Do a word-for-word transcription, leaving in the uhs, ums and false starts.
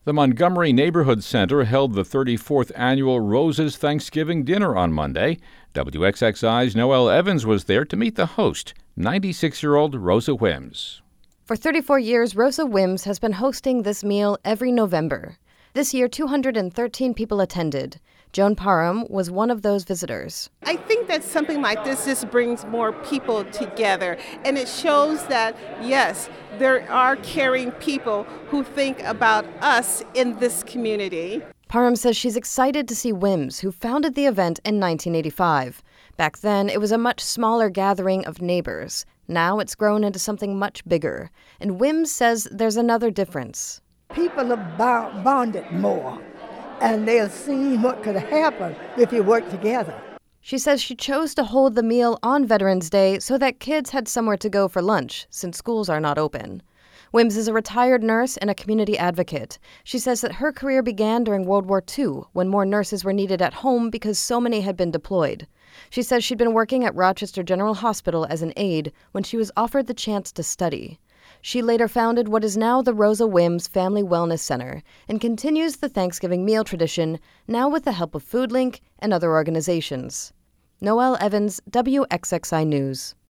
The Montgomery Neighborhood Center held the thirty-fourth annual Roses Thanksgiving Dinner on Monday. W X X I's Noelle Evans was there to meet the host, ninety-six-year-old Rosa Wims. For thirty-four years, Rosa Wims has been hosting this meal every November. This year, two hundred thirteen people attended. Joan Parham was one of those visitors. I think that something like this just brings more people together, and it shows that, yes, there are caring people who think about us in this community. Parham says she's excited to see Wims, who founded the event in nineteen eighty-five. Back then, it was a much smaller gathering of neighbors. Now it's grown into something much bigger. And Wims says there's another difference. People are bonded more, and they're seeing what could happen if you work together. She says she chose to hold the meal on Veterans Day so that kids had somewhere to go for lunch, since schools are not open. Wims is a retired nurse and a community advocate. She says that her career began during World War Two, when more nurses were needed at home because so many had been deployed. She says she'd been working at Rochester General Hospital as an aide when she was offered the chance to study. She later founded what is now the Rosa Wims Family Wellness Center and continues the Thanksgiving meal tradition, now with the help of FoodLink and other organizations. Noelle Evans, W X X I News.